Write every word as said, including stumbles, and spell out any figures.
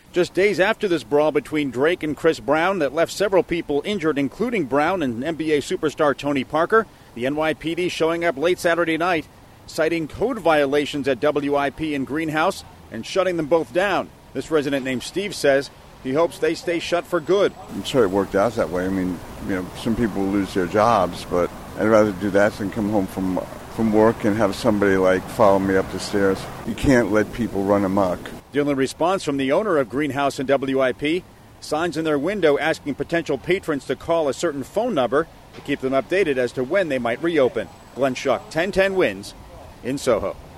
Just days after this brawl between Drake and Chris Brown that left several people injured, including Brown and N B A superstar Tony Parker, the N Y P D showing up late Saturday night, citing code violations at W I P and Greenhouse and shutting them both down. This resident named Steve says he hopes they stay shut for good. I'm sorry it worked out that way. I mean, you know, some people will lose their jobs, but I'd rather do that than come home from from work and have somebody, like, follow me up the stairs. You can't let people run amok. The only response from the owner of Greenhouse and W I P, signs in their window asking potential patrons to call a certain phone number to keep them updated as to when they might reopen. Glenn Schuck, ten ten Wins in Soho.